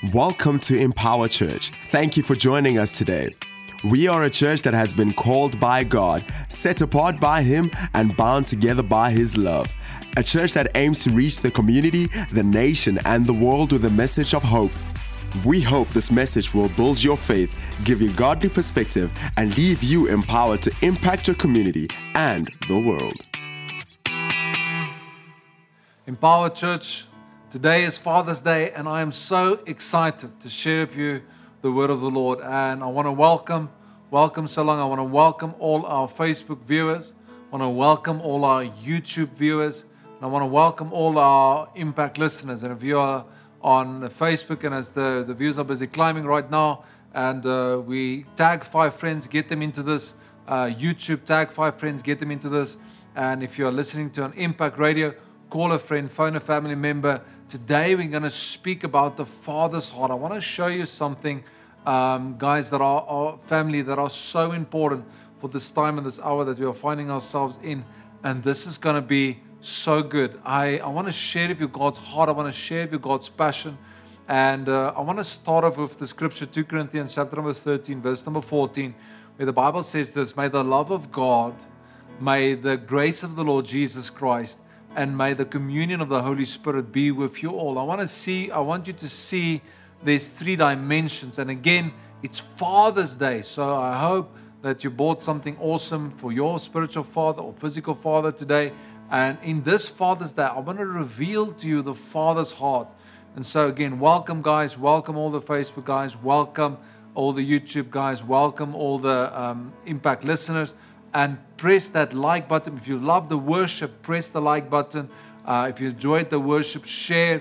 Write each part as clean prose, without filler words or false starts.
Welcome to Empower Church. Thank you for joining us today. We are a church that has been called by God, set apart by Him, and bound together by His love. A church that aims to reach the community, the nation, and the world with a message of hope. We hope this message will build your faith, give you godly perspective, and leave you empowered to impact your community and the world. Empower Church, today is Father's Day, and I am so excited to share with you the word of the Lord. And I want to welcome so long. I want to welcome all our Facebook viewers. I want to welcome all our YouTube viewers. And I want to welcome all our Impact listeners. And if you are on Facebook, and as the views are busy climbing right now, and we tag 5 friends, get them into this. YouTube, tag 5 friends, get them into this. And if you are listening to an Impact Radio, call a friend, phone a family member. Today we're going to speak about the Father's heart. I want to show you something, guys, that are our family, that are so important for this time and this hour that we are finding ourselves in. And this is going to be so good. I want to share with you God's heart. I want to share with you God's passion. And I want to start off with the scripture, 2 Corinthians chapter number 13, verse number 14, where the Bible says this: may the love of God, may the grace of the Lord Jesus Christ, and may the communion of the Holy Spirit be with you all. I want you to see there's 3 dimensions. And again, it's Father's Day. So I hope that you bought something awesome for your spiritual father or physical father today. And in this Father's Day, I want to reveal to you the Father's heart. And so again, welcome guys, welcome all the Facebook guys, welcome all the YouTube guys, welcome all the Impact listeners. And press that like button. If you love the worship, press the like button. If you enjoyed the worship, share.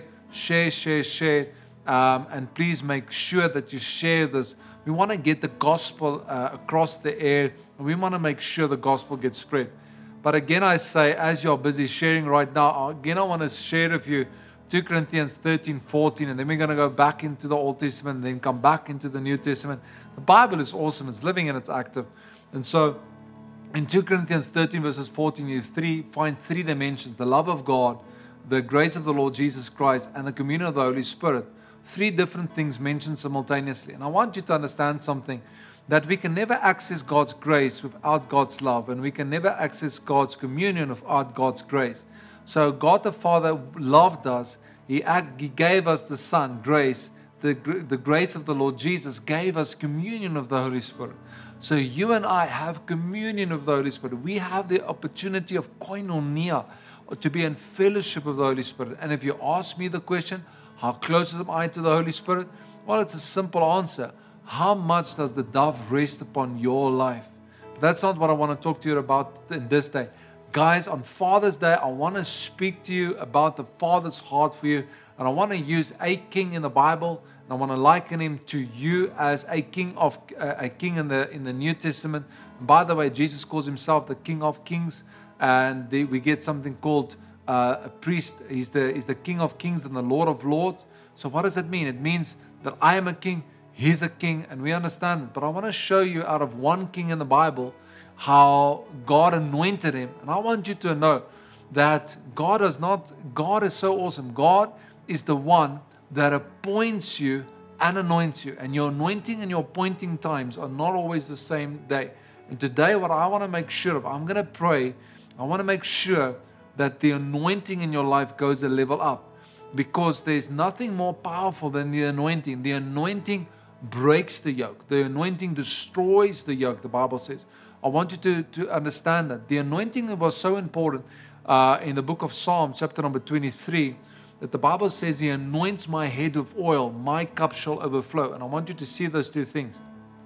And please make sure that you share this. We want to get the gospel across the air. And we want to make sure the gospel gets spread. But again, I say, as you're busy sharing right now, again, I want to share with you 2 Corinthians 13, 14. And then we're going to go back into the Old Testament and then come back into the New Testament. The Bible is awesome. It's living and it's active. And so in 2 Corinthians 13 verses 14, you find 3 dimensions: the love of God, the grace of the Lord Jesus Christ, and the communion of the Holy Spirit. 3 different things mentioned simultaneously. And I want you to understand something, that we can never access God's grace without God's love, and we can never access God's communion without God's grace. So God the Father loved us. He gave us the Son, grace. The grace of the Lord Jesus gave us communion of the Holy Spirit. So you and I have communion of the Holy Spirit. We have the opportunity of koinonia, to be in fellowship with the Holy Spirit. And if you ask me the question, how close am I to the Holy Spirit? Well, it's a simple answer. How much does the dove rest upon your life? But that's not what I want to talk to you about in this day. Guys, on Father's Day, I want to speak to you about the Father's heart for you. And I want to use a king in the Bible, and I want to liken him to you as a king in the New Testament. And by the way, Jesus calls himself the King of Kings, and we get something called a priest. He's the King of Kings and the Lord of Lords. So what does it mean? It means that I am a king, he's a king, and we understand it. But I want to show you out of one king in the Bible how God anointed him. And I want you to know that God is so awesome. God is the one that appoints you and anoints you. And your anointing and your appointing times are not always the same day. And today, what I want to make sure of, I'm going to pray, I want to make sure that the anointing in your life goes a level up. Because there's nothing more powerful than the anointing. The anointing breaks the yoke. The anointing destroys the yoke, the Bible says. I want you to understand that. The anointing was so important in the book of Psalms, chapter number 23, that the Bible says, He anoints my head with oil, my cup shall overflow. And I want you to see those 2 things.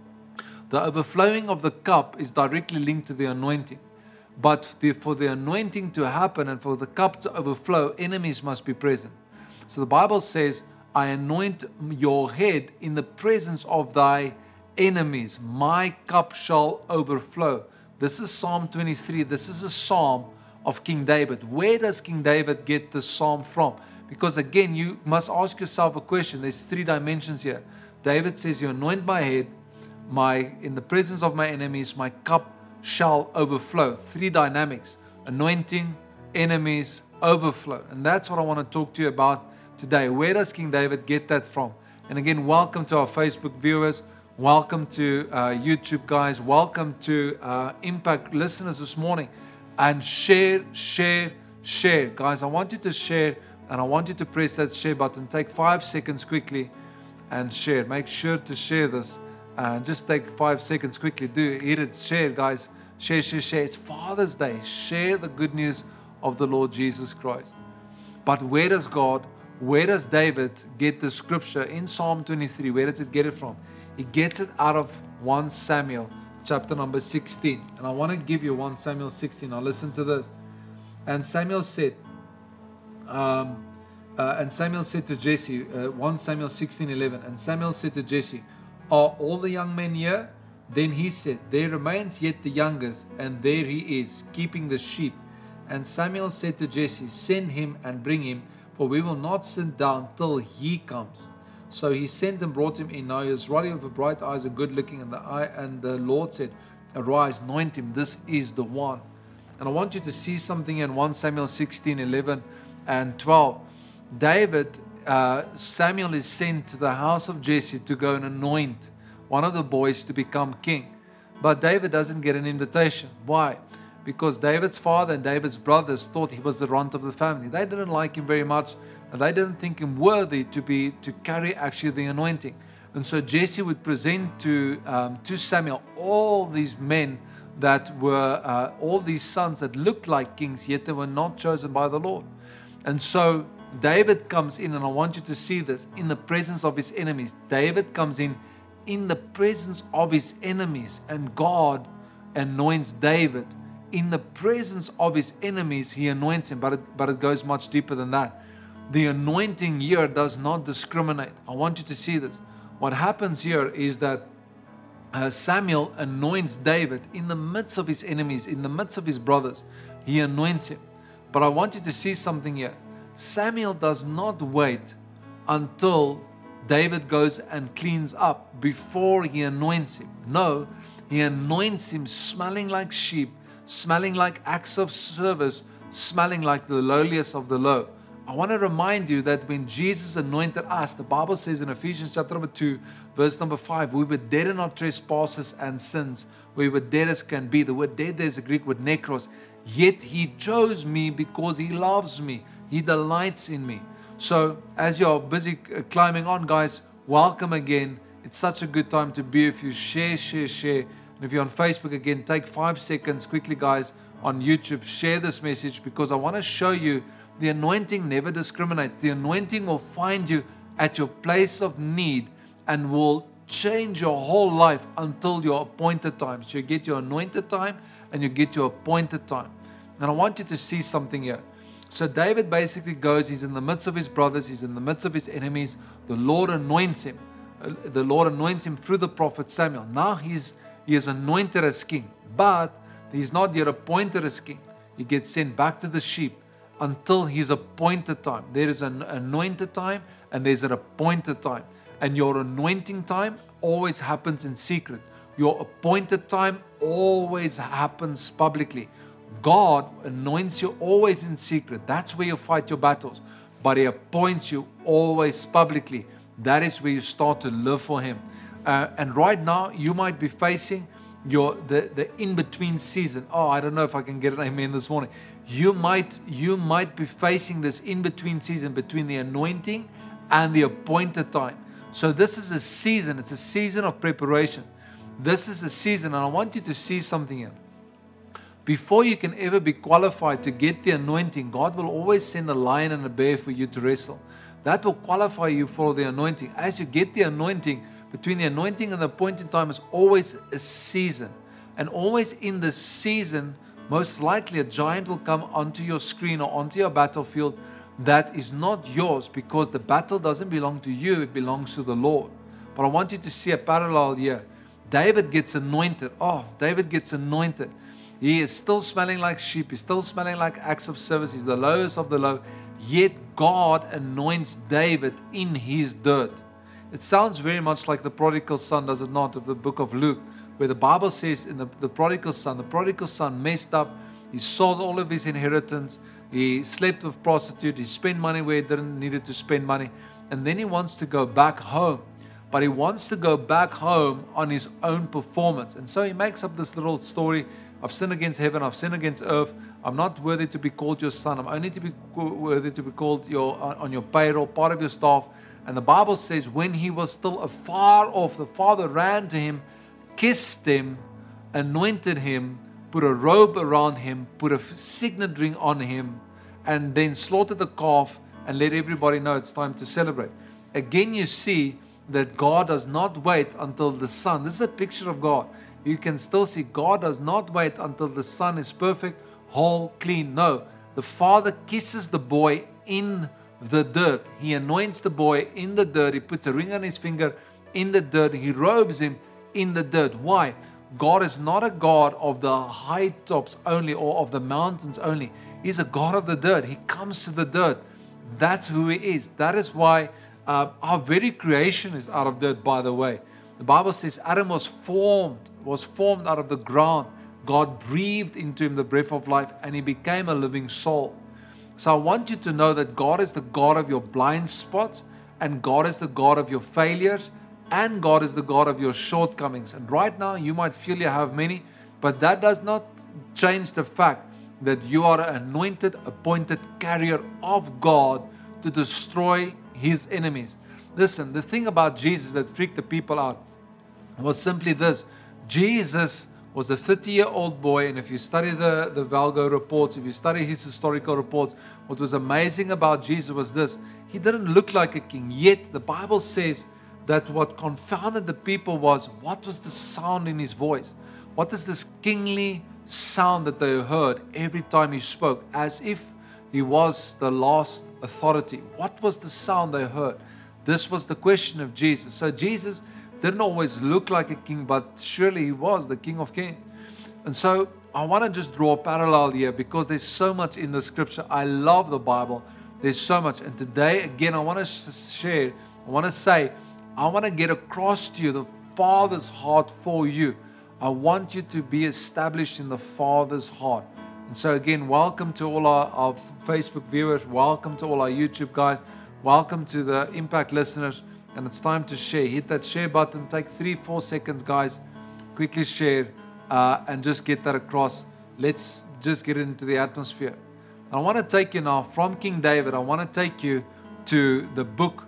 The overflowing of the cup is directly linked to the anointing. But for the anointing to happen and for the cup to overflow, enemies must be present. So the Bible says, I anoint your head in the presence of thy enemies. My cup shall overflow. This is Psalm 23. This is a psalm of King David. Where does King David get this psalm from? Because again, you must ask yourself a question. There's 3 dimensions here. David says, you anoint my head, in the presence of my enemies, my cup shall overflow. 3 dynamics: anointing, enemies, overflow. And that's what I want to talk to you about today. Where does King David get that from? And again, welcome to our Facebook viewers. Welcome to YouTube guys. Welcome to Impact listeners this morning. And share. Guys, I want you to share, and I want you to press that share button. Take 5 seconds quickly and share. Make sure to share this. And just take 5 seconds quickly. Do hit it. Share, guys. Share. It's Father's Day. Share the good news of the Lord Jesus Christ. But where does David get the scripture in Psalm 23? Where does it get it from? He gets it out of 1 Samuel chapter number 16. And I want to give you 1 Samuel 16. Now listen to this. And Samuel said to Jesse, 1 Samuel 16:11, and Samuel said to Jesse, are all the young men here? Then he said, there remains yet the youngest, and there he is, keeping the sheep. And Samuel said to Jesse, send him and bring him, for we will not sit down till he comes. So he sent and brought him in. Now he was ruddy with bright eyes and good looking, and the Lord said, arise, anoint him, this is the one. And I want you to see something in 1 Samuel 16:11 and 12. Samuel is sent to the house of Jesse to go and anoint one of the boys to become king. But David doesn't get an invitation. Why? Because David's father and David's brothers thought he was the runt of the family. They didn't like him very much, and they didn't think him worthy to carry actually the anointing. And so Jesse would present to Samuel all these men that were all these sons that looked like kings, yet they were not chosen by the Lord. And so David comes in, and I want you to see this, in the presence of his enemies. David comes in the presence of his enemies, and God anoints David. In the presence of his enemies, he anoints him, but it goes much deeper than that. The anointing here does not discriminate. I want you to see this. What happens here is that Samuel anoints David in the midst of his enemies, in the midst of his brothers. He anoints him. But I want you to see something here. Samuel does not wait until David goes and cleans up before he anoints him. No, he anoints him smelling like sheep, smelling like acts of service, smelling like the lowliest of the low. I want to remind you that when Jesus anointed us, the Bible says in Ephesians chapter number 2, verse number 5, we were dead in our trespasses and sins. We were dead as can be. The word dead there is a Greek word nekros. Yet he chose me because he loves me. He delights in me. So as you're busy climbing on, guys, welcome again. It's such a good time to be with you. Share. And if you're on Facebook, again, take 5 seconds quickly, guys, on YouTube. Share this message, because I want to show you the anointing never discriminates. The anointing will find you at your place of need and will change your whole life until your appointed time. So you get your anointed time and you get your appointed time. And I want you to see something here. So David basically goes, he's in the midst of his brothers, he's in the midst of his enemies. The Lord anoints him. The Lord anoints him through the prophet Samuel. Now he is anointed as king, but he's not yet appointed as king. He gets sent back to the sheep until his appointed time. There is an anointed time and there's an appointed time. And your anointing time always happens in secret. Your appointed time always happens publicly. God anoints you always in secret. That's where you fight your battles. But He appoints you always publicly. That is where you start to live for Him. And right now, you might be facing the in-between season. Oh, I don't know if I can get an amen this morning. You might be facing this in-between season between the anointing and the appointed time. So this is a season. It's a season of preparation. This is a season, and I want you to see something here. Before you can ever be qualified to get the anointing, God will always send a lion and a bear for you to wrestle. That will qualify you for the anointing. As you get the anointing, between the anointing and the appointed time is always a season. And always in this season, most likely a giant will come onto your screen or onto your battlefield that is not yours, because the battle doesn't belong to you, it belongs to the Lord. But I want you to see a parallel here. David gets anointed. David gets anointed. He is still smelling like sheep. He's still smelling like acts of service. He's the lowest of the low. Yet God anoints David in his dirt. It sounds very much like the prodigal son, does it not, of the book of Luke, where the Bible says in the prodigal son messed up. He sold all of his inheritance. He slept with prostitutes. He spent money where he didn't need to spend money. and then he wants to go back home. But he wants to go back home on his own performance. And so he makes up this little story. I've sinned against heaven. I've sinned against earth. I'm not worthy to be called your son. I'm only to be worthy to be called on your payroll, part of your staff. And the Bible says when he was still afar off, the father ran to him, kissed him, anointed him, put a robe around him, put a signet ring on him, and then slaughtered the calf and let everybody know it's time to celebrate. Again, you see that God does not wait until the son. This is a picture of God. You can still see God does not wait until the son is perfect, whole, clean. No, the father kisses the boy in the dirt. He anoints the boy in the dirt. He puts a ring on his finger in the dirt. He robes him in the dirt. Why? God is not a God of the high tops only or of the mountains only. He's a God of the dirt. He comes to the dirt. That's who he is. That is why our very creation is out of dirt, by the way. The Bible says Adam was formed out of the ground. God breathed into him the breath of life and he became a living soul. So I want you to know that God is the God of your blind spots, and God is the God of your failures, and God is the God of your shortcomings. And right now you might feel you have many, but that does not change the fact that you are an anointed, appointed carrier of God to destroy his enemies. Listen, the thing about Jesus that freaked the people out was simply this. Jesus was a 30-year-old boy, and if you study the Valgo reports, if you study his historical reports, what was amazing about Jesus was this. He didn't look like a king, yet the Bible says that what confounded the people was, what was the sound in his voice? What is this kingly sound that they heard every time he spoke, as if he was the last authority? What was the sound they heard? This was the question of Jesus. So Jesus didn't always look like a king, but surely he was the King of Kings. And so I want to just draw a parallel here because there's so much in the scripture. I love the Bible. There's so much. And today, again, I want to share, I want to say, I want to get across to you the Father's heart for you. I want you to be established in the Father's heart. And so again, welcome to all our Facebook viewers. Welcome to all our YouTube guys. Welcome to the Impact listeners. And it's time to share. Hit that share button. Take 3-4 seconds, guys. Quickly share and just get that across. Let's just get into the atmosphere. I want to take you now from King David. I want to take you to the book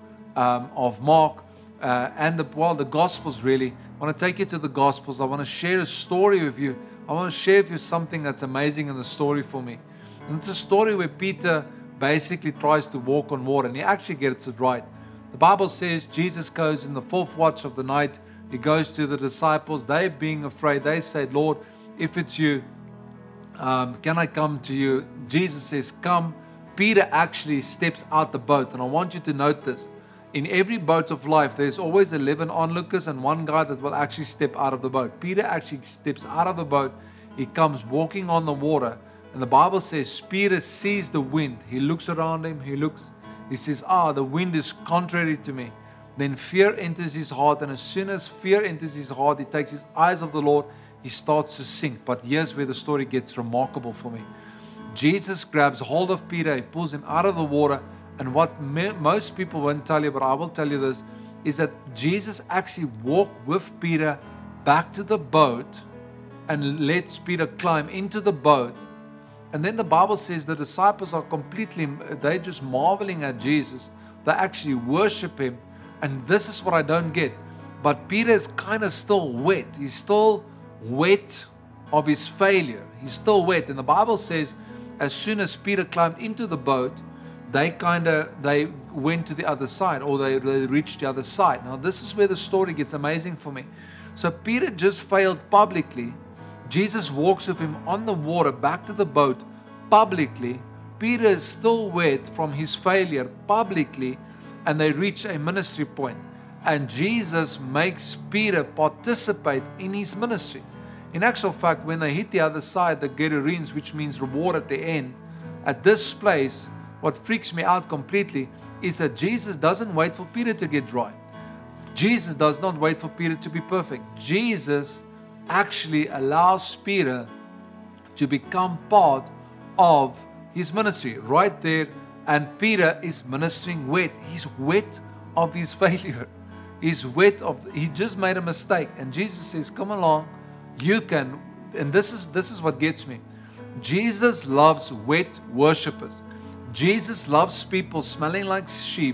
of Mark and the Gospels, really. I want to take you to the Gospels. I want to share a story with you. I want to share with you something that's amazing in the story for me. And it's a story where Peter basically tries to walk on water, and he actually gets it right. The Bible says Jesus goes in the 4th watch of the night. He goes to the disciples. They being afraid, they say, Lord, if it's you, can I come to you? Jesus says, come. Peter actually steps out the boat. And I want you to note this. In every boat of life, there's always 11 onlookers and one guy that will actually step out of the boat. Peter actually steps out of the boat. He comes walking on the water. And the Bible says Peter sees the wind. He looks around him. He says, the wind is contrary to me. Then fear enters his heart. And as soon as fear enters his heart, he takes his eyes off the Lord. He starts to sink. But here's where the story gets remarkable for me. Jesus grabs hold of Peter. He pulls him out of the water. And what most people won't tell you, but I will tell you this, is that Jesus actually walked with Peter back to the boat and lets Peter climb into the boat. And then the Bible says the disciples are they're just marveling at Jesus. They actually worship him. And this is what I don't get. But Peter is kind of still wet. He's still wet of his failure. He's still wet. And the Bible says as soon as Peter climbed into the boat, they went to the other side, or they reached the other side. Now this is where the story gets amazing for me. So Peter just failed publicly. Jesus walks with him on the water back to the boat publicly. Peter is still wet from his failure publicly, and they reach a ministry point. And Jesus makes Peter participate in his ministry. In actual fact, when they hit the other side, the Gadarenes, which means reward at the end, at this place, what freaks me out completely is that Jesus doesn't wait for Peter to get dry. Jesus does not wait for Peter to be perfect. Jesus actually allows Peter to become part of his ministry right there. And Peter is ministering wet. He's wet of his failure. He's wet of, he just made a mistake. And Jesus says, come along, you can. And this is what gets me. Jesus loves wet worshipers. Jesus loves people smelling like sheep.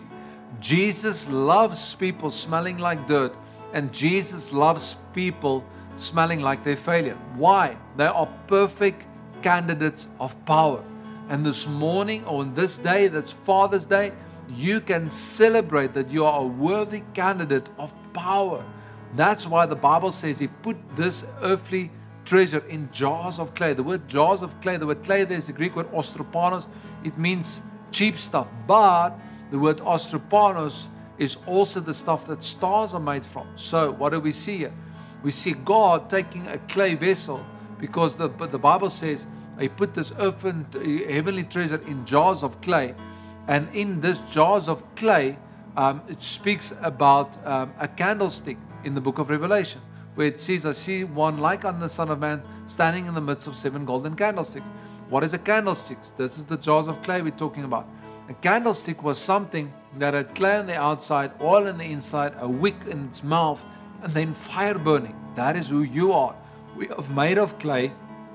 Jesus loves people smelling like dirt. And Jesus loves people smelling like their failure. Why? They are perfect candidates of power. And this morning, or on this day, that's Father's Day, you can celebrate that you are a worthy candidate of power. That's why the Bible says He put this earthly treasure in jars of clay. The word jars of clay, the word clay there is the Greek word ostropanos. It means cheap stuff. But the word ostropanos is also the stuff that stars are made from. So what do we see here? We see God taking a clay vessel, because the Bible says He put this heavenly treasure in jars of clay. And in this jars of clay, it speaks about a candlestick in the book of Revelation, where it says, I see one like unto the Son of Man standing in the midst of 7 golden candlesticks. What is a candlestick? This is the jars of clay we're talking about. A candlestick was something that had clay on the outside, oil on the inside, a wick in its mouth, and then fire burning. That is who you are. We are made of clay.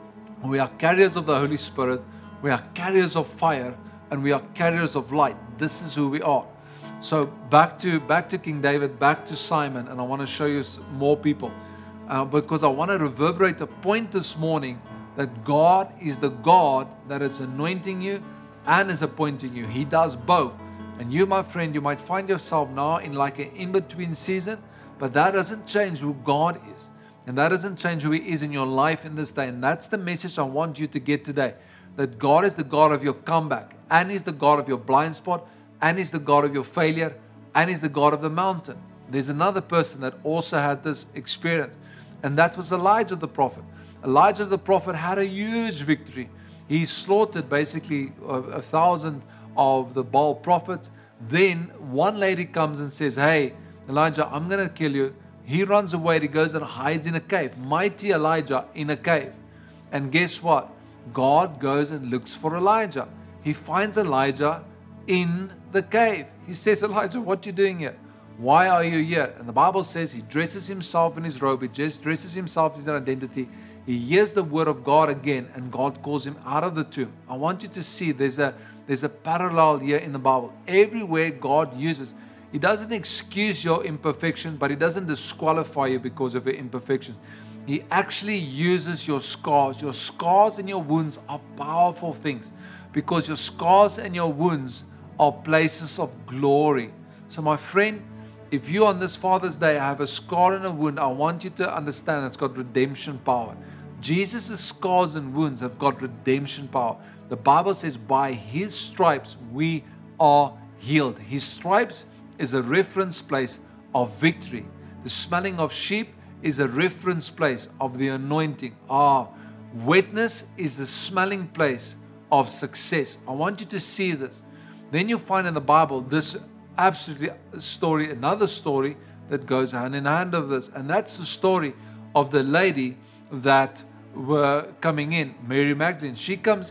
We are carriers of the Holy Spirit. We are carriers of fire, and we are carriers of light. This is who we are. So back to King David, back to Simon, and I want to show you more people because I want to reverberate a point this morning that God is the God that is anointing you and is appointing you. He does both. And you, my friend, you might find yourself now in like an in-between season, but that doesn't change who God is. And that doesn't change who He is in your life in this day. And that's the message I want you to get today. That God is the God of your comeback, and He's the God of your blind spot, and He's the God of your failure, and He's the God of the mountain. There's another person that also had this experience, and that was Elijah the prophet. Elijah the prophet had a huge victory. He slaughtered basically 1,000 of the Baal prophets. Then one lady comes and says, hey, Elijah, I'm going to kill you. He runs away. He goes and hides in a cave. Mighty Elijah in a cave. And guess what? God goes and looks for Elijah. He finds Elijah in the cave. He says, Elijah, what are you doing here? Why are you here? And the Bible says he dresses himself in his robe. He just dresses himself in his identity. He hears the word of God again, and God calls him out of the tomb. I want you to see there's a parallel here in the Bible. Everywhere God uses, He doesn't excuse your imperfection, but He doesn't disqualify you because of your imperfections. He actually uses your scars. Your scars and your wounds are powerful things, because your scars and your wounds are places of glory. So my friend, if you on this Father's Day have a scar and a wound, I want you to understand it's got redemption power. Jesus' scars and wounds have got redemption power. The Bible says by His stripes we are healed. His stripes is a reference place of victory. The smelling of sheep is a reference place of the anointing. Wetness is the smelling place of success. I want you to see this. Then you find in the Bible this absolutely story, another story that goes hand in hand of this. And that's the story of the lady that were coming in, Mary Magdalene. She comes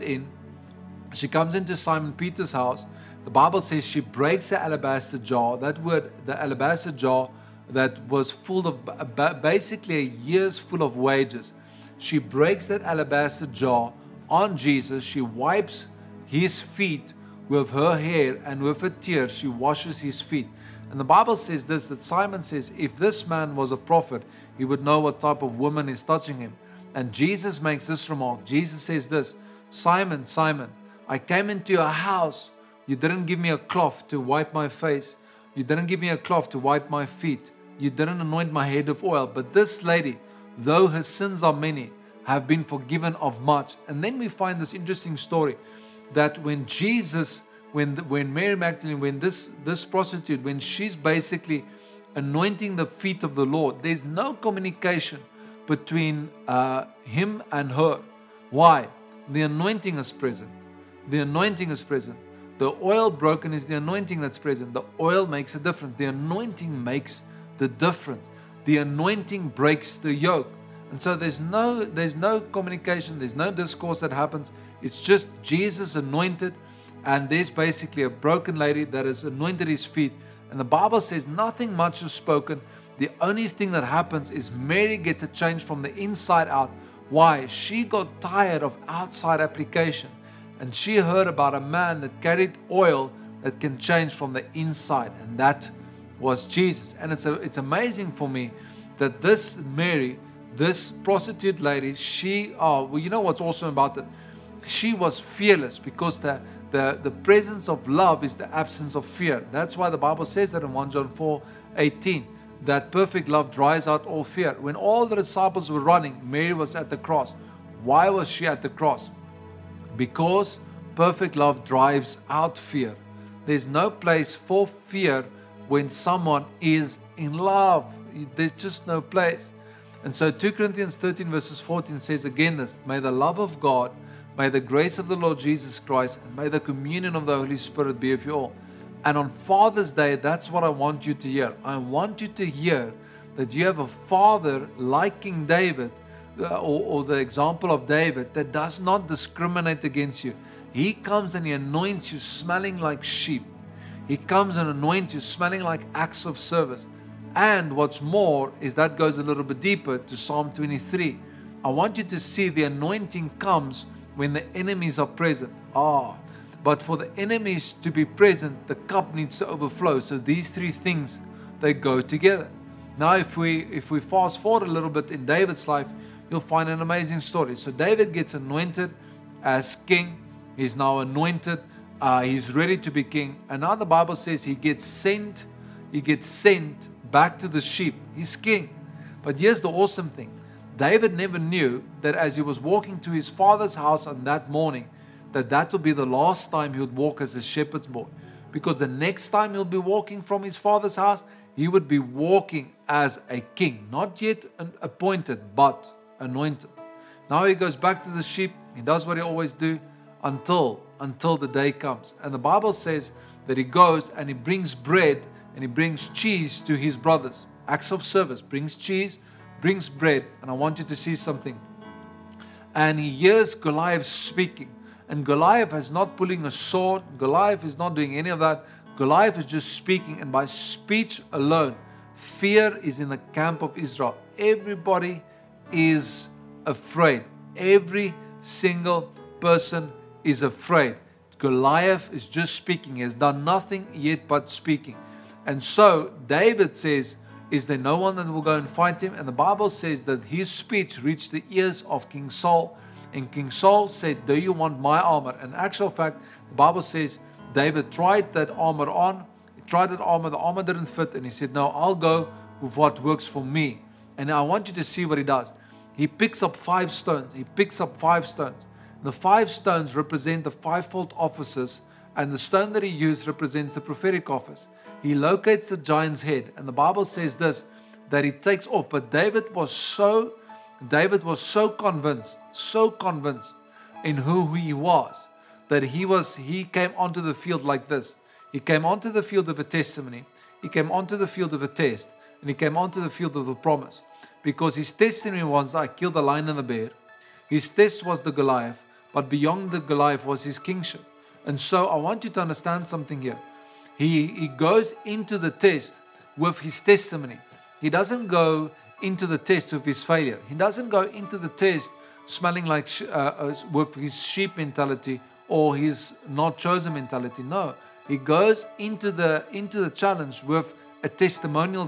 into Simon Peter's house. The Bible says she breaks the alabaster jar. That word, the alabaster jar, that was full of basically a year's full of wages. She breaks that alabaster jar on Jesus. She wipes His feet with her hair, and with her tears she washes His feet. And the Bible says this, that Simon says, if this man was a prophet, he would know what type of woman is touching him. And Jesus makes this remark. Jesus says this, Simon, Simon, I came into your house. You didn't give me a cloth to wipe my face. You didn't give me a cloth to wipe my feet. You didn't anoint my head with oil. But this lady, though her sins are many, have been forgiven of much. And then we find this interesting story that when Jesus, when Mary Magdalene, when this prostitute, when she's basically anointing the feet of the Lord, there's no communication between him and her. Why? The anointing is present. The anointing is present. The oil broken is the anointing that's present. The oil makes a difference. The anointing makes the difference. The anointing breaks the yoke. And so there's no communication, there's no discourse that happens. It's just Jesus anointed, and there's basically a broken lady that has anointed His feet, And the Bible says nothing much is spoken. The only thing that happens is Mary gets a change from the inside out. Why? She got tired of outside application. And she heard about a man that carried oil that can change from the inside. And that was Jesus. And it's amazing for me that this Mary, this prostitute lady, you know what's awesome about that? She was fearless, because the presence of love is the absence of fear. That's why the Bible says that in 1 John 4:18, that perfect love dries out all fear. When all the disciples were running, Mary was at the cross. Why was she at the cross? Because perfect love drives out fear. There's no place for fear when someone is in love. There's just no place. And so 2 Corinthians 13 verses 14 says again this: may the love of God, may the grace of the Lord Jesus Christ, and may the communion of the Holy Spirit be with you all. And on Father's Day, that's what I want you to hear. I want you to hear that you have a father like King David, or the example of David, that does not discriminate against you. He comes and he anoints you smelling like sheep. He comes and anoints you smelling like acts of service. And what's more is that goes a little bit deeper to Psalm 23. I want you to see the anointing comes when the enemies are present. But for the enemies to be present, the cup needs to overflow. So these three things, they go together. Now, if we fast forward a little bit in David's life, you'll find an amazing story. So David gets anointed as king. He's now anointed. He's ready to be king. And now the Bible says he gets sent back to the sheep. He's king. But here's the awesome thing. David never knew that as he was walking to his father's house on that morning, that would be the last time he would walk as a shepherd's boy. Because the next time he'll be walking from his father's house, he would be walking as a king. Not yet appointed, but anointed. Now he goes back to the sheep. He does what he always do until the day comes. And the Bible says that he goes and he brings bread and he brings cheese to his brothers. Acts of service. Brings cheese, brings bread. And I want you to see something. And he hears Goliath speaking. And Goliath is not pulling a sword. Goliath is not doing any of that. Goliath is just speaking. And by speech alone, fear is in the camp of Israel. Everybody is afraid. Every single person is afraid. Goliath is just speaking. He has done nothing yet but speaking. And so David says, is there no one that will go and fight him? And the Bible says that his speech reached the ears of King Saul. And King Saul said, do you want my armor? And in actual fact, the Bible says David tried that armor on. He tried that armor. The armor didn't fit. And he said, no, I'll go with what works for me. And I want you to see what he does. He picks up 5 stones. The 5 stones represent the fivefold offices. And the stone that he used represents the prophetic office. He locates the giant's head. And the Bible says this, that he takes off. But David was so convinced in who he was, that he came onto the field like this. He came onto the field of a testimony. He came onto the field of a test. And he came onto the field of the promise. Because his testimony was, I killed the lion and the bear. His test was the Goliath. But beyond the Goliath was his kingship. And so I want you to understand something here. He goes into the test with his testimony. He doesn't go into the test with his failure. He doesn't go into the test smelling like with his sheep mentality or his not chosen mentality. No, he goes into the challenge with a testimonial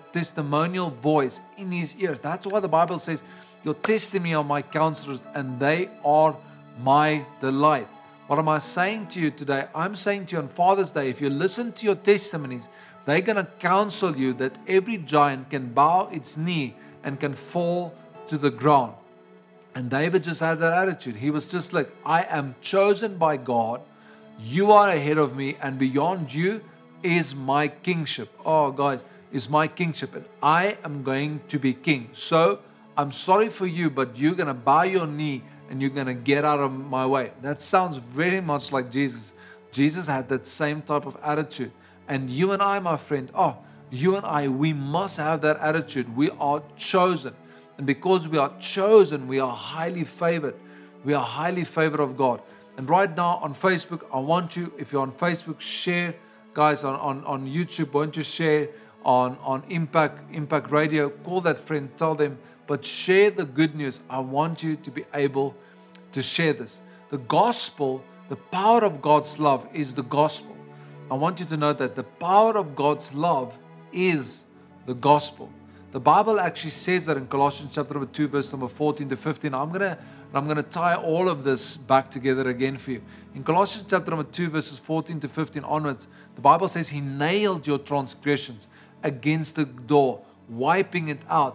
voice in his ears. That's why the Bible says, your testimony are my counselors and they are my delight. What am I saying to you today? I'm saying to you on Father's Day, if you listen to your testimonies, they're going to counsel you that every giant can bow its knee and can fall to the ground. And David just had that attitude. He was just like, I am chosen by God. You are ahead of me, and beyond you is my kingship. Oh, guys, is my kingship, and I am going to be king. So I'm sorry for you, but you're going to bow your knee and you're going to get out of my way. That sounds very much like Jesus. Jesus had that same type of attitude. And you and I, my friend, we must have that attitude. We are chosen. And because we are chosen, we are highly favored. We are highly favored of God. And right now on Facebook, I want you, if you're on Facebook, share guys on YouTube, won't you share on Impact Radio? Call that friend, tell them, but share the good news. I want you to be able to share this. The gospel, the power of God's love is the gospel. I want you to know that the power of God's love is the gospel. The Bible actually says that in Colossians chapter number 2, verse number 14 to 15. I'm going to tie all of this back together again for you. In Colossians chapter number 2, verses 14 to 15 onwards, the Bible says He nailed your transgressions against the door, wiping it out.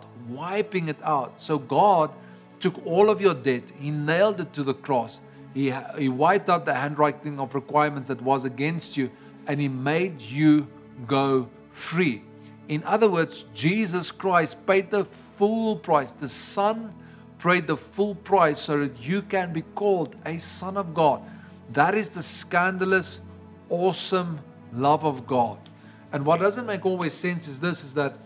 So God took all of your debt, He nailed it to the cross. He wiped out the handwriting of requirements that was against you, and He made you go free. In other words, Jesus Christ paid the full price. The Son paid the full price so that you can be called a son of God. That is the scandalous, awesome love of God. And what doesn't make always sense is this, is that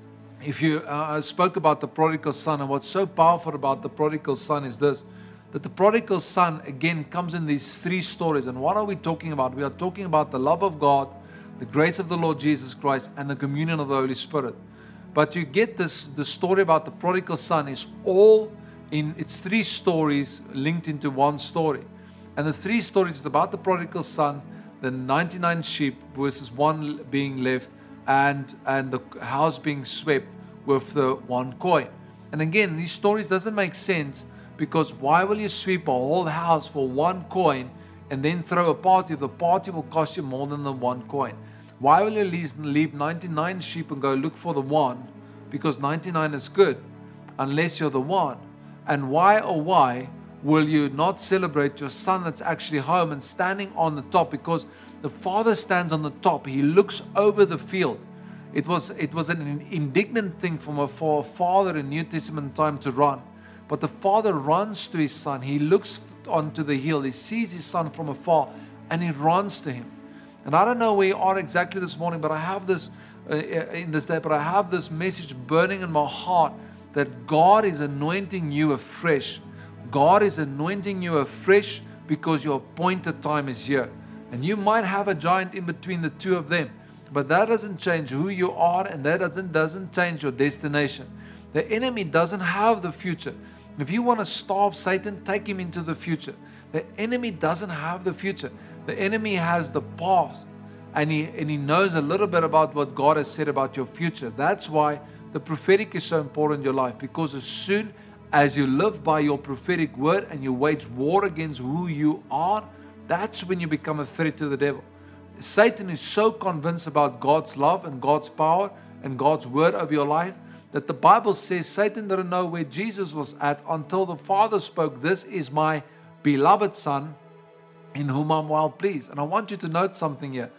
if you spoke about the prodigal son, and what's so powerful about the prodigal son is this, that the prodigal son, again, comes in these three stories. And what are we talking about? We are talking about the love of God, the grace of the Lord Jesus Christ, and the communion of the Holy Spirit. But you get this, the story about the prodigal son is all in, it's three stories linked into one story. And the three stories is about the prodigal son, the 99 sheep versus one being left, and the house being swept with the one coin. And again, these stories doesn't make sense, because why will you sweep a whole house for one coin and then throw a party if the party will cost you more than the one coin? Why will you leave 99 sheep and go look for the one? Because 99 is good, unless you're the one. And why will you not celebrate your son that's actually home and standing on the top? Because the father stands on the top. He looks over the field. It was an indignant thing for a father in New Testament time to run. But the father runs to his son. He looks onto the hill. He sees his son from afar and he runs to him. And I don't know where you are exactly this morning, but I have this in this day, but I have this message burning in my heart that God is anointing you afresh. God is anointing you afresh because your appointed time is here. And you might have a giant in between the two of them, but that doesn't change who you are, and that doesn't change your destination. The enemy doesn't have the future. If you want to starve Satan, take him into the future. The enemy doesn't have the future. The enemy has the past, and he knows a little bit about what God has said about your future. That's why the prophetic is so important in your life, because as soon as you live by your prophetic word and you wage war against who you are, that's when you become a threat to the devil. Satan is so convinced about God's love and God's power and God's word of your life that the Bible says Satan didn't know where Jesus was at until the Father spoke, "This is my beloved Son, in whom I'm well pleased." And I want you to note something here.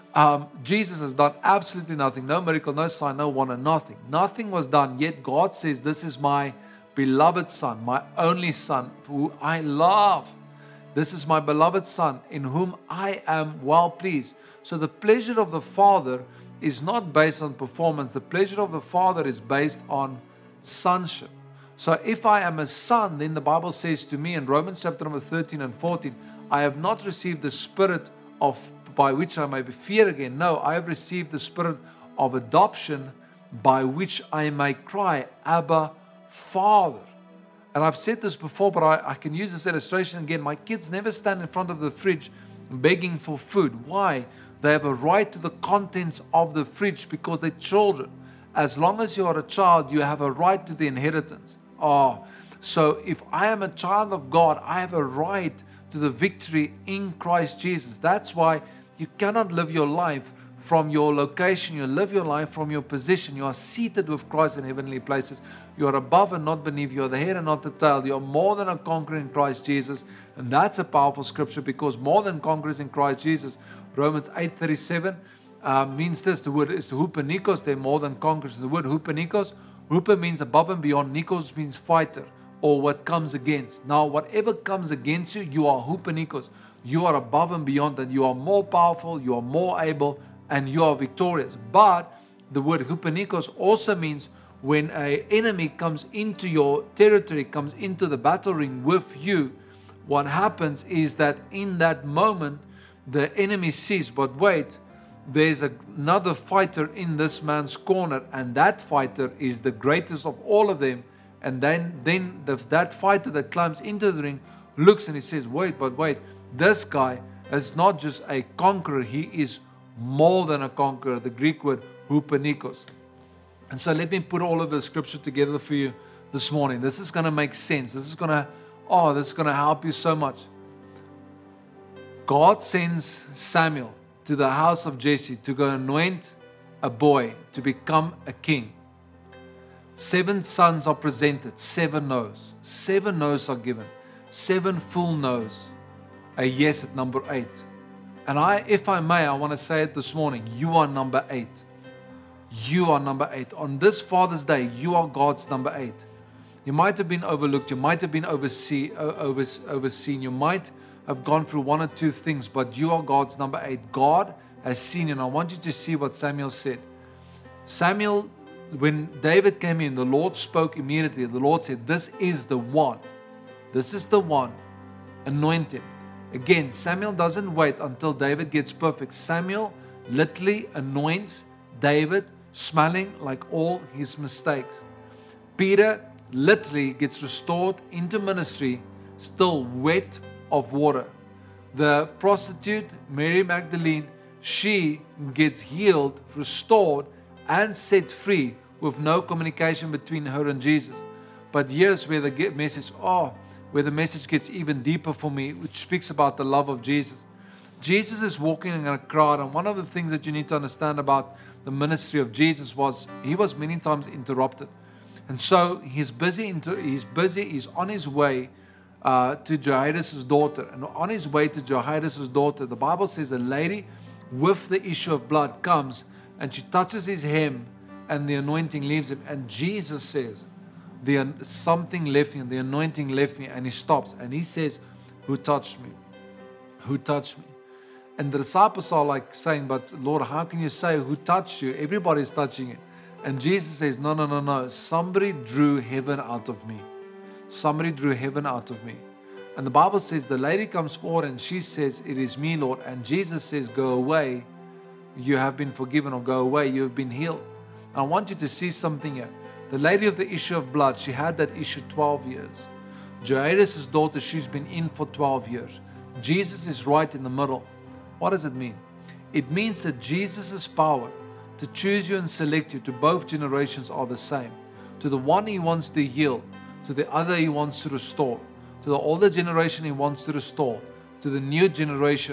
Jesus has done absolutely nothing. No miracle, no sign, no wonder, nothing. Nothing was done. Yet God says, "This is my beloved Son, my only Son, who I love. This is my beloved Son, in whom I am well pleased." So the pleasure of the Father is not based on performance. The pleasure of the Father is based on sonship. So if I am a son, then the Bible says to me in Romans chapter number 13 and 14, I have not received the spirit of by which I may be fear again. No, I have received the spirit of adoption by which I may cry, "Abba, Father." And I've said this before, but I can use this illustration again. My kids never stand in front of the fridge begging for food. Why? They have a right to the contents of the fridge because they're children. As long as you are a child, you have a right to the inheritance. So if I am a child of God, I have a right to the victory in Christ Jesus. That's why you cannot live your life from your location. You live your life from your position. You are seated with Christ in heavenly places. You are above and not beneath. You are the head and not the tail. You are more than a conqueror in Christ Jesus. And that's a powerful scripture, because more than conquerors in Christ Jesus. Romans 8:37 means this. The word is the hupanikos. They're more than conquerors. The word hupanikos, hupa means above and beyond. Nikos means fighter, or what comes against. Now, whatever comes against you, you are hupanikos. You are above and beyond that. You are more powerful, you are more able, and you are victorious. But the word hupanikos also means when an enemy comes into your territory, comes into the battle ring with you, what happens is that in that moment, the enemy sees, but wait, there's another fighter in this man's corner, and that fighter is the greatest of all of them. And then that fighter that climbs into the ring looks and he says, wait, this guy is not just a conqueror, he is more than a conqueror. The Greek word hupanikos. And so let me put all of the scripture together for you this morning. This is going to make sense. This is going to help you so much. God sends Samuel to the house of Jesse to go anoint a boy to become a king. 7 sons are presented, 7 no's. 7 no's are given. 7 full no's. A yes at number 8. And if I may, I want to say it this morning. You are number 8. You are number 8. On this Father's Day, you are God's number 8. You might have been overlooked. You might have been overseen. You might have gone through 1 or 2 things, but you are God's number 8. God has seen you. And I want you to see what Samuel said. Samuel, when David came in, the Lord spoke immediately. The Lord said, this is the one. This is the one. Anoint him. Again, Samuel doesn't wait until David gets perfect. Samuel literally anoints David, smelling like all his mistakes. Peter literally gets restored into ministry, still wet of water. The prostitute, Mary Magdalene, she gets healed, restored, and set free with no communication between her and Jesus. But here's where the message gets even deeper for me, which speaks about the love of Jesus. Jesus is walking in a crowd, and one of the things that you need to understand about the ministry of Jesus was he was many times interrupted. And so he's on his way to Jairus' daughter. And on his way to Jairus' daughter, the Bible says a lady with the issue of blood comes and she touches his hem and the anointing leaves him. And Jesus says, something left me, and the anointing left me, and he stops and he says, who touched me? Who touched me? And the disciples are like saying, but Lord, how can you say who touched you? Everybody's touching you. And Jesus says, no. Somebody drew heaven out of me. Somebody drew heaven out of me. And the Bible says the lady comes forward and she says, it is me, Lord. And Jesus says, go away. You have been forgiven, or go away. You have been healed. And I want you to see something here. The lady of the issue of blood, she had that issue 12 years. Jairus' daughter, she's been in for 12 years. Jesus is right in the middle. What does it mean? It means that Jesus' power to choose you and select you to both generations are the same. To the one he wants to heal, to the other he wants to restore. To the older generation he wants to restore. To the new generation,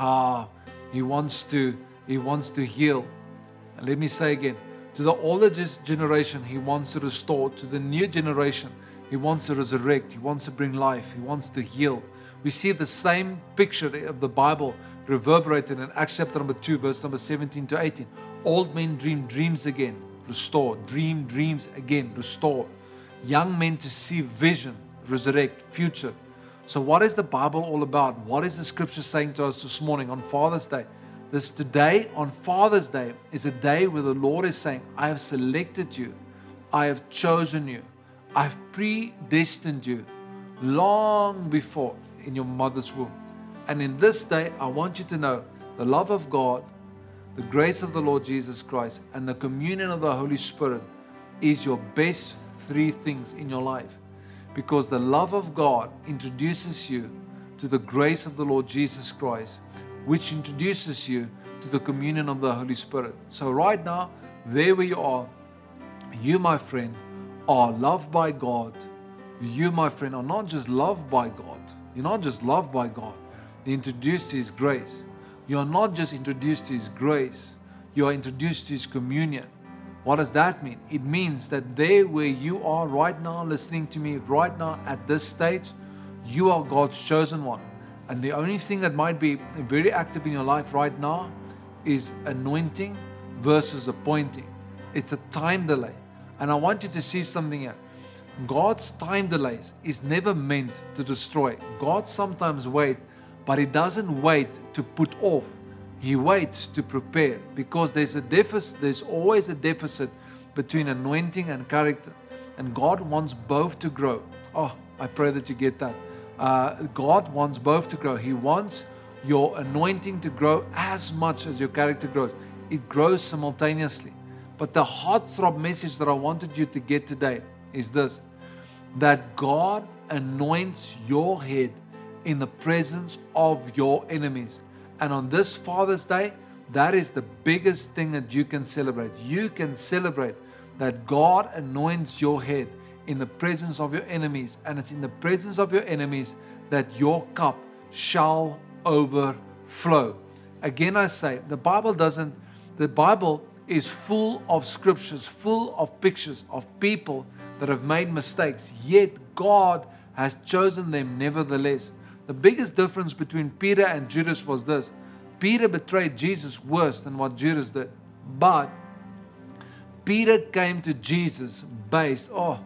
he wants to heal. And let me say again, to the older generation, he wants to restore. To the new generation, he wants to resurrect. He wants to bring life. He wants to heal. We see the same picture of the Bible reverberated in Acts chapter number 2, verse number 17 to 18. Old men dream dreams again, restore. Dream dreams again, restore. Young men to see vision, resurrect, future. So what is the Bible all about? What is the scripture saying to us this morning on Father's Day? This today on Father's Day is a day where the Lord is saying, I have selected you. I have chosen you. I've predestined you long before in your mother's womb. And in this day, I want you to know the love of God, the grace of the Lord Jesus Christ, and the communion of the Holy Spirit is your best 3 things in your life. Because the love of God introduces you to the grace of the Lord Jesus Christ, which introduces you to the communion of the Holy Spirit. So right now, there where you are, you, my friend, are loved by God. You, my friend, are not just loved by God. You're not just loved by God. You're introduced to His grace. You are not just introduced to His grace. You are introduced to His communion. What does that mean? It means that there where you are right now, listening to me right now at this stage, you are God's chosen one. And the only thing that might be very active in your life right now is anointing versus appointing. It's a time delay. And I want you to see something here. God's time delays is never meant to destroy. God sometimes waits, but He doesn't wait to put off. He waits to prepare, because there's a deficit. There's always a deficit between anointing and character. And God wants both to grow. Oh, I pray that you get that. God wants both to grow. He wants your anointing to grow as much as your character grows. It grows simultaneously. But the heartthrob message that I wanted you to get today is this: that God anoints your head in the presence of your enemies. And on this Father's Day, that is the biggest thing that you can celebrate. You can celebrate that God anoints your head in the presence of your enemies. And it's in the presence of your enemies that your cup shall overflow. Again, I say, the Bible is full of scriptures, full of pictures of people that have made mistakes, yet God has chosen them nevertheless. The biggest difference between Peter and Judas was this: Peter betrayed Jesus worse than what Judas did. But Peter came to Jesus based on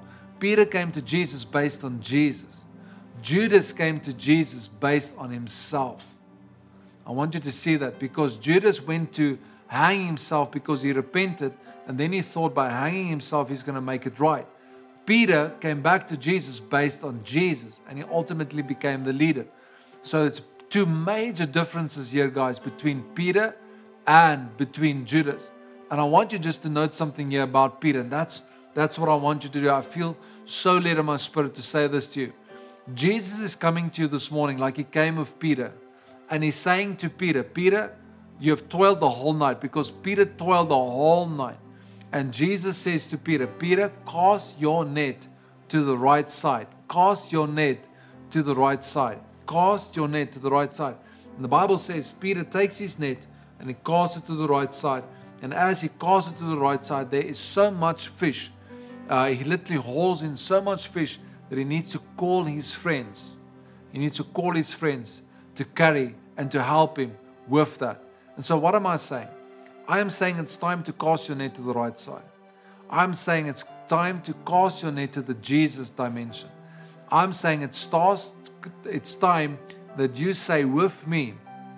Jesus. Judas came to Jesus based on himself. I want you to see that, because Judas went to hang himself because he repented, and then he thought by hanging himself he's going to make it right. Peter came back to Jesus based on Jesus, and he ultimately became the leader. So it's two major differences here, guys, between Peter and between Judas. And I want you just to note something here about Peter, and that's what I want you to do. I feel so led in my spirit to say this to you. Jesus is coming to you this morning like he came with Peter, and he's saying to Peter, Peter, you have toiled the whole night, because Peter toiled the whole night. And Jesus says to Peter, Peter, cast your net to the right side. Cast your net to the right side. Cast your net to the right side. And the Bible says Peter takes his net and he casts it to the right side. And as he casts it to the right side, there is so much fish. He literally hauls in so much fish that he needs to call his friends. He needs to call his friends to carry and to help him with that. And so what am I saying? I am saying it's time to cast your net to the right side. I'm saying it's time to cast your net to the Jesus dimension. I'm saying it's time that you say with me,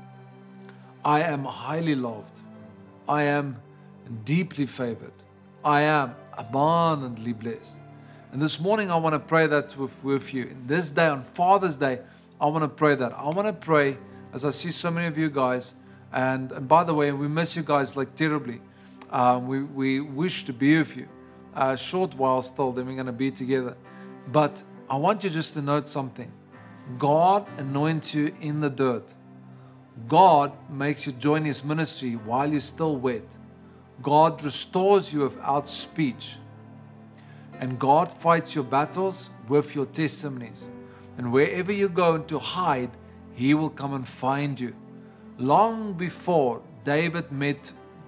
I am highly loved. I am deeply favored. I am abundantly blessed. And this morning I want to pray that with you. In this day, on Father's Day, I want to pray that. I want to pray as I see so many of you guys. And by the way, we miss you guys like terribly. We wish to be with you. A short while still, then we're going to be together. But I want you just to note something. God anoints you in the dirt. God makes you join His ministry while you're still wet. God restores you without speech. And God fights your battles with your testimonies. And wherever you go to hide, He will come and find you. Long before David met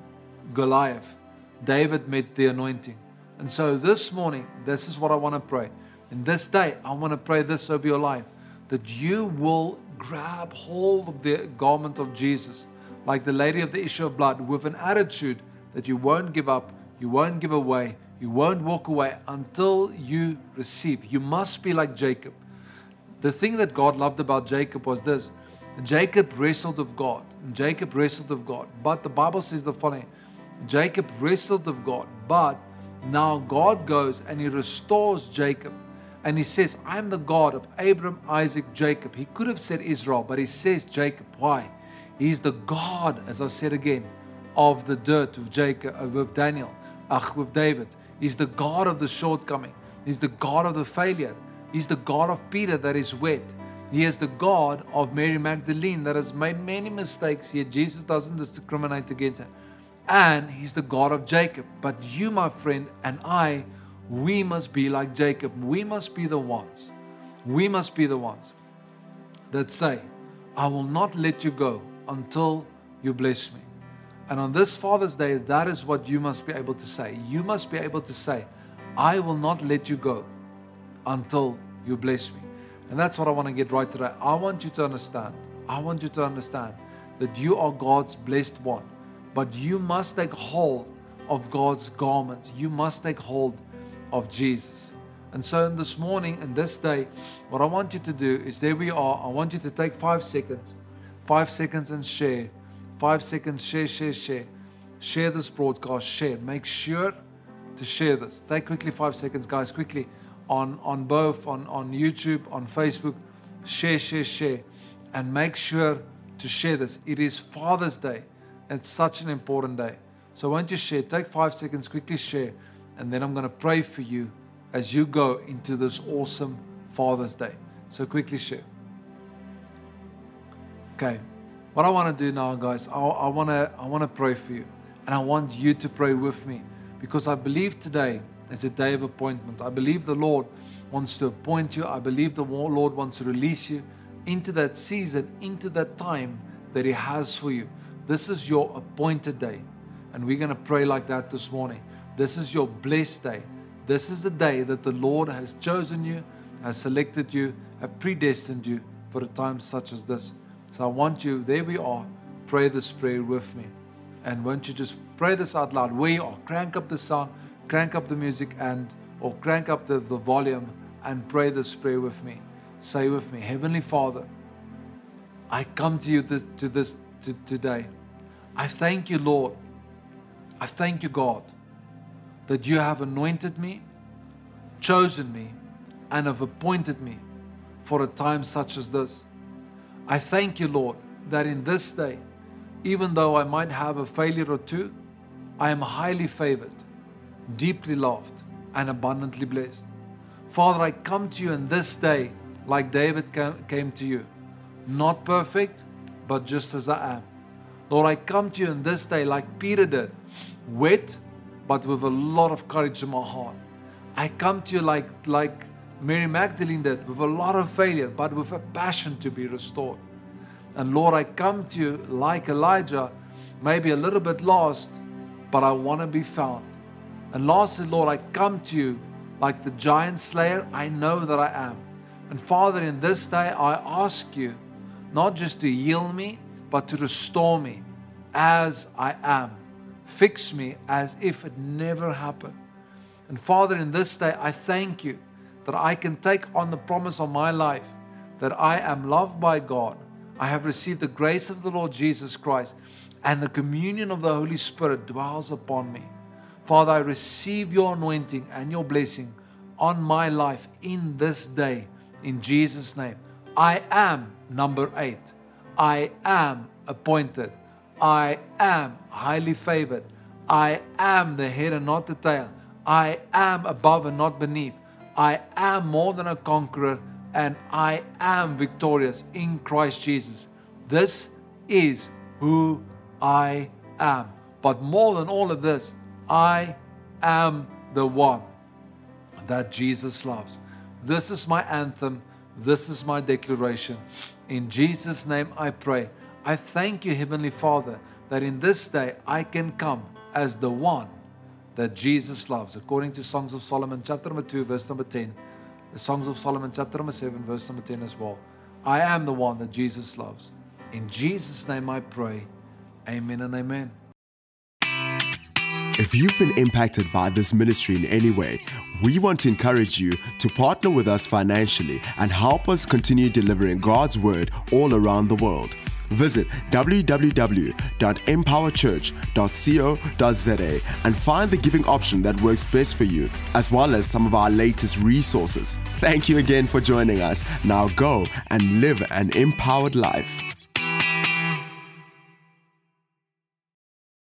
Goliath, David met the anointing. And so this morning, this is what I want to pray. In this day, I want to pray this over your life, that you will grab hold of the garment of Jesus, like the lady of the issue of blood, with an attitude that you won't give up, you won't give away, you won't walk away until you receive. You must be like Jacob. The thing that God loved about Jacob was this. Jacob wrestled with God. Jacob wrestled with God. But the Bible says the following. Jacob wrestled with God. But now God goes and He restores Jacob. And He says, I am the God of Abraham, Isaac, Jacob. He could have said Israel, but He says Jacob. Why? He's the God, as I said again, of the dirt with Jacob, with Daniel, with David. He's the God of the shortcoming. He's the God of the failure. He's the God of Peter that is wet. He is the God of Mary Magdalene that has made many mistakes, yet Jesus doesn't discriminate against her. And He's the God of Jacob. But you, my friend, and I, we must be like Jacob. We must be the ones. We must be the ones that say, I will not let you go until you bless me. And on this Father's Day, that is what you must be able to say. You must be able to say, I will not let you go until you bless me. And that's what I want to get right today. I want you to understand. I want you to understand that you are God's blessed one. But you must take hold of God's garment. You must take hold of Jesus. And so in this morning and this day, what I want you to do is, there we are. I want you to take 5 seconds. 5 seconds and share. 5 seconds, share. Share this broadcast, share. Make sure to share this. Take quickly 5 seconds, guys, quickly. On both, on YouTube, on Facebook. Share. And make sure to share this. It is Father's Day. And it's such an important day. So won't you share? Take 5 seconds, quickly share. And then I'm going to pray for you as you go into this awesome Father's Day. So quickly share. Okay. What I want to do now, guys, I want to pray for you. And I want you to pray with me. Because I believe today is a day of appointment. I believe the Lord wants to appoint you. I believe the Lord wants to release you into that season, into that time that He has for you. This is your appointed day. And we're going to pray like that this morning. This is your blessed day. This is the day that the Lord has chosen you, has selected you, has predestined you for a time such as this. So I want you, there we are, pray this prayer with me. And won't you just pray this out loud where you are. Crank up the sound, crank up the music, or crank up the volume and pray this prayer with me. Say with me, Heavenly Father, I come to you today. I thank you, Lord. I thank you, God, that you have anointed me, chosen me, and have appointed me for a time such as this. I thank you, Lord, that in this day, even though I might have a failure or two, I am highly favored, deeply loved, and abundantly blessed. Father, I come to you in this day like David came to you, not perfect, but just as I am. Lord, I come to you in this day like Peter did, wet, but with a lot of courage in my heart. I come to you like Mary Magdalene did, with a lot of failure, but with a passion to be restored. And Lord, I come to you like Elijah, maybe a little bit lost, but I want to be found. And lastly, Lord, I come to you like the giant slayer I know that I am. And Father, in this day, I ask you not just to heal me, but to restore me as I am. Fix me as if it never happened. And Father, in this day, I thank you that I can take on the promise of my life, that I am loved by God. I have received the grace of the Lord Jesus Christ, and the communion of the Holy Spirit dwells upon me. Father, I receive your anointing and your blessing on my life in this day, in Jesus' name. I am number 8. I am appointed. I am highly favored. I am the head and not the tail. I am above and not beneath. I am more than a conqueror, and I am victorious in Christ Jesus. This is who I am. But more than all of this, I am the one that Jesus loves. This is my anthem. This is my declaration. In Jesus' name I pray. I thank you, Heavenly Father, that in this day I can come as the one that Jesus loves. According to Songs of Solomon, chapter number 2, verse number 10. The Songs of Solomon, chapter number 7, verse number 10 as well. I am the one that Jesus loves. In Jesus' name I pray. Amen and amen. If you've been impacted by this ministry in any way, we want to encourage you to partner with us financially and help us continue delivering God's Word all around the world. Visit www.empowerchurch.co.za and find the giving option that works best for you, as well as some of our latest resources. Thank you again for joining us. Now go and live an empowered life.